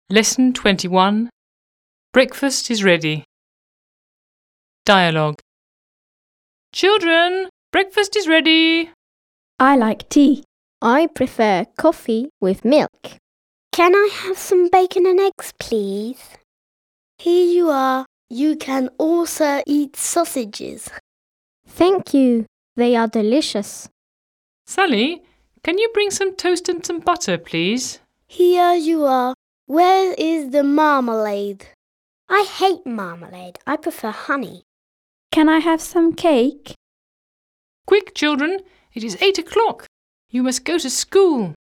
Lesson 21. Breakfast is ready. Dialogue. Children, breakfast is ready. I like tea. I prefer coffee with milk. Can I have some bacon and eggs, please? Here you are. You can also eat sausages. Thank you. They are delicious. Sally, can you bring some toast and some butter, please? Here you are. Where is the marmalade? I hate marmalade. I prefer honey. Can I have some cake? Quick, children, it is 8 o'clock. You must go to school.